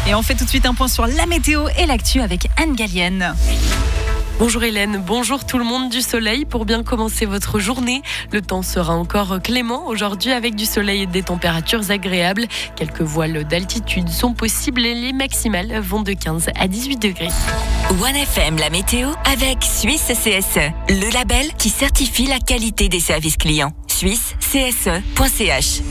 Et on fait tout de suite un point sur la météo et l'actu avec Anne Gallienne. Bonjour Hélène, bonjour tout le monde. Du soleil pour bien commencer votre journée. Le temps sera encore clément aujourd'hui avec du soleil et des températures agréables. Quelques voiles d'altitude sont possibles et les maximales vont de 15 à 18 degrés. 1FM, la météo avec Suisse CSE, le label qui certifie la qualité des services clients. SuisseCSE.ch.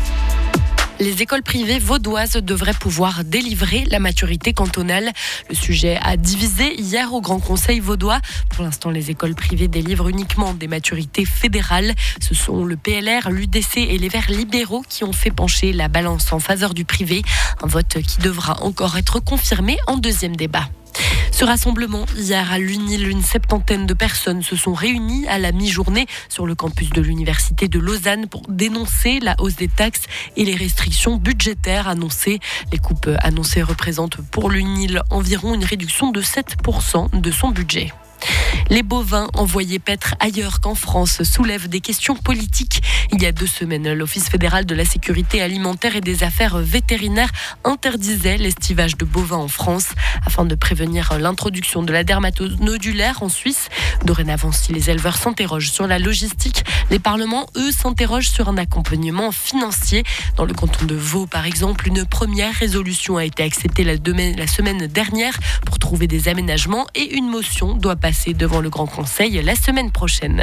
Les écoles privées vaudoises devraient pouvoir délivrer la maturité cantonale. Le sujet a divisé hier au Grand Conseil vaudois. Pour l'instant, les écoles privées délivrent uniquement des maturités fédérales. Ce sont le PLR, l'UDC et les Verts libéraux qui ont fait pencher la balance en faveur du privé. Un vote qui devra encore être confirmé en deuxième débat. Ce rassemblement, hier à l'UNIL, une 70aine de personnes se sont réunies à la mi-journée sur le campus de l'Université de Lausanne pour dénoncer la hausse des taxes et les restrictions budgétaires annoncées. Les coupes annoncées représentent pour l'UNIL environ une réduction de 7% de son budget. Les bovins envoyés paître ailleurs qu'en France soulèvent des questions politiques. Il y a 2 semaines, l'Office fédéral de la sécurité alimentaire et des affaires vétérinaires interdisait l'estivage de bovins en France afin de prévenir l'introduction de la dermatose nodulaire en Suisse. Dorénavant, si les éleveurs s'interrogent sur la logistique, les parlements, eux, s'interrogent sur un accompagnement financier. Dans le canton de Vaud, par exemple, une première résolution a été acceptée la semaine dernière pour trouver des aménagements et une motion doit passer devant le Grand Conseil la semaine prochaine.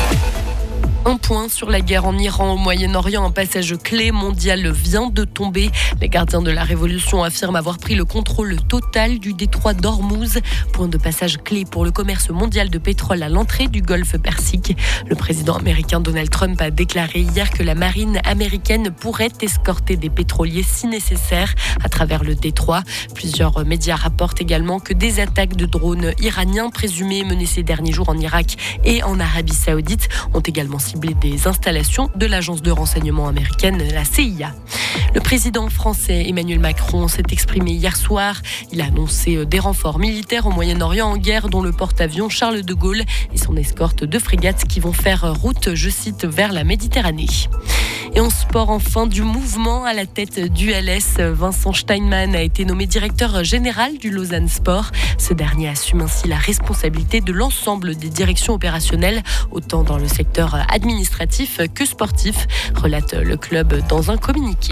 Un point sur la guerre en Iran, au Moyen-Orient. Un passage clé mondial vient de tomber. Les gardiens de la révolution affirment avoir pris le contrôle total du détroit d'Ormuz, point de passage clé pour le commerce mondial de pétrole à l'entrée du golfe Persique. Le président américain Donald Trump a déclaré hier que la marine américaine pourrait escorter des pétroliers si nécessaire à travers le détroit. Plusieurs médias rapportent également que des attaques de drones iraniens présumées menées ces derniers jours en Irak et en Arabie Saoudite ont également ciblé des installations de l'agence de renseignement américaine, la CIA. Le président français Emmanuel Macron s'est exprimé hier soir. Il a annoncé des renforts militaires au Moyen-Orient en guerre, dont le porte-avions Charles de Gaulle et son escorte de frégates qui vont faire route, je cite, vers la Méditerranée. Et en sport, enfin, du mouvement à la tête du LS. Vincent Steinmann a été nommé directeur général du Lausanne Sport. Ce dernier assume ainsi la responsabilité de l'ensemble des directions opérationnelles, autant dans le secteur administratif que sportif, relate le club dans un communiqué.